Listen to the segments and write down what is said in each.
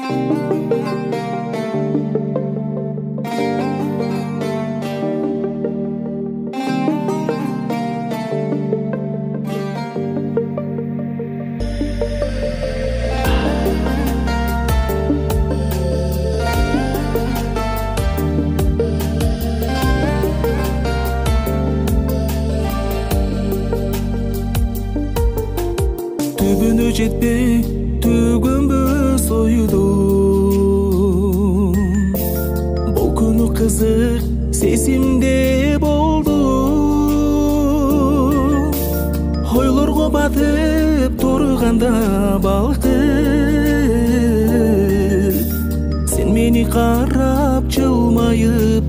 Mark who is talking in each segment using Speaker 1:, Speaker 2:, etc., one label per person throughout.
Speaker 1: Түбүнө жетпей төгөнбөс ойдум. Бул күнү кызык сезимде болду. Ойлорго батып турганда балкып, сен мени карап жылмайып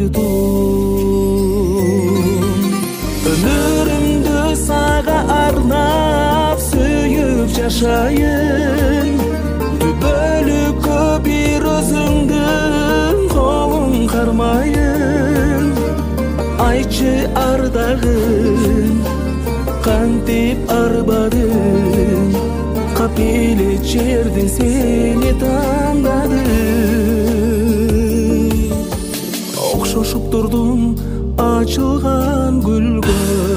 Speaker 1: койдуң. Өмүрүмдү сага арнап сүйүп жашайын, түбөлүккө бир өзүңдүн колуң кармайын. Айтчы ардагым, кантип арбадың, капелет жерден сени тандадым. Окшошуп турдум ачылган гүлгө,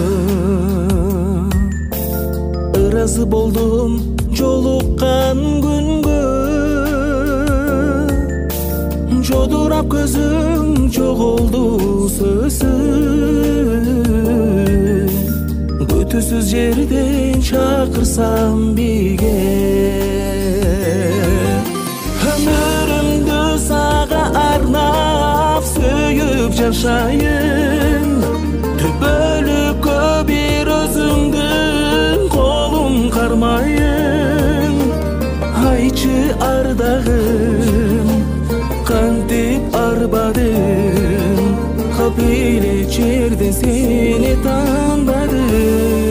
Speaker 1: ыразы болдум жолуккан күнгө. Жодурап көзүң жоголду сөзсүз, күтүүсүз жерден чакырсам биге. Өмүрүмдү сага арнап сүйүп жашайын, түбөлүккө бир өзүңдүн колуң кармайын. Айтчы ардагым, кантип арбадың, капелет жерден сени тандадым.